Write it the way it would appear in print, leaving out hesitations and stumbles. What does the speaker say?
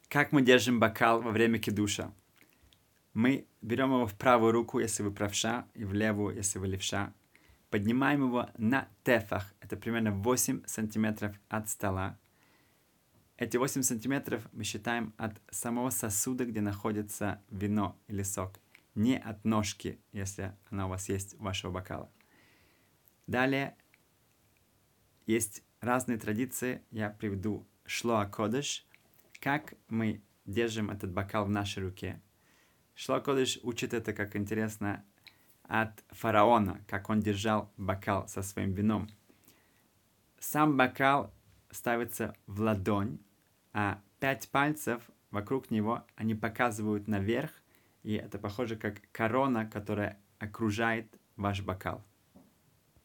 Как мы держим бокал во время кидуша? Мы берем его в правую руку, если вы правша, и в левую, если вы левша. Поднимаем его на тефах. Это примерно 8 сантиметров от стола. Эти 8 сантиметров мы считаем от самого сосуда, где находится вино или сок. Не от ножки, если она у вас есть, у вашего бокала. Далее есть разные традиции. Я приведу шлоа кодеш. Как мы держим этот бокал в нашей руке. Шлоа кодеш учит это, как интересно, от фараона, как он держал бокал со своим вином. Сам бокал ставится в ладонь, а 5 пальцев вокруг него, они показывают наверх, и это похоже как корона, которая окружает ваш бокал.